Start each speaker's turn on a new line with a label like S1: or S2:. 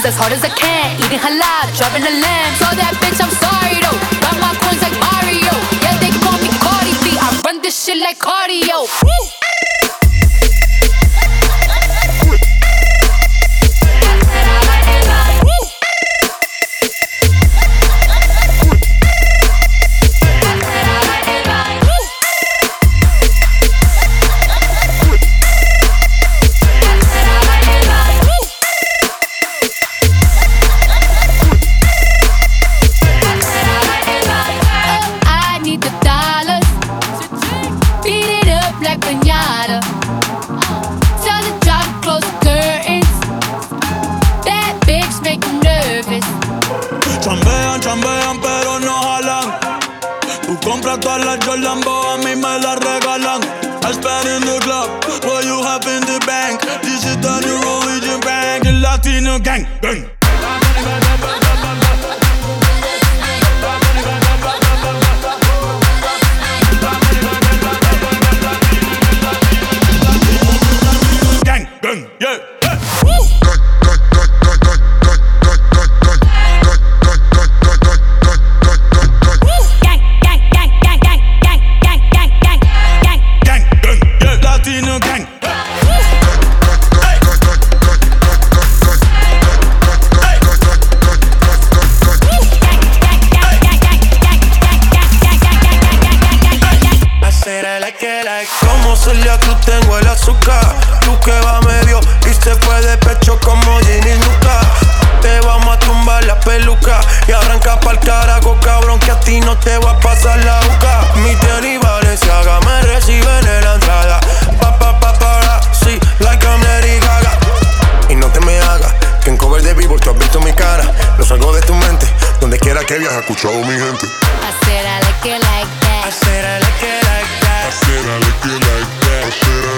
S1: bitches as hard as I can. Eating halal, driving a lamb. So that bitch, I'm sorry though. Got my coins like Mario. Yeah, they call me Cardi B. I run this shit like cardio. Woo!
S2: Chambean pero no jalan. Tú compras todas las Jolambo, a mí me las regalan. I spend in the club, what you have in the bank. This is the new religion bank, the Latino gang, gang. Gang, gang, yeah.
S3: Como Celia Cruz tengo el azúcar. Tú que va medio y se fue de pecho como Ginny Luca. Te vamos a tumbar la peluca y arranca pa'l carajo, cabrón, que a ti no te va a pasar la boca. Mi tenis Balenciaga me reciben en la entrada. Sí, like I'm Lady Gaga. Y no te me hagas que en cover de Billboard tú has visto mi cara. Lo salgo de tu mente, donde quiera que viajes, escuchado mi gente.
S1: I said I like it like that.
S3: I said I like it like that.
S2: I said I like it like that. I said I